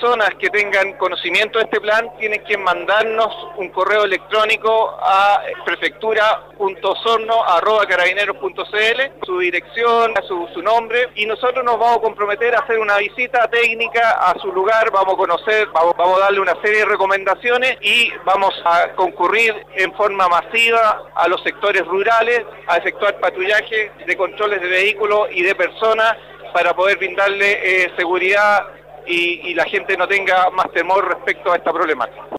personas que tengan conocimiento de este plan tienen que mandarnos un correo electrónico a prefectura.osorno@carabineros.cl, su dirección, su nombre, y nosotros nos vamos a comprometer a hacer una visita técnica a su lugar, vamos a conocer, vamos a darle una serie de recomendaciones y vamos a concurrir en forma masiva a los sectores rurales a efectuar patrullaje de controles de vehículos y de personas para poder brindarle seguridad y la gente no tenga más temor respecto a esta problemática.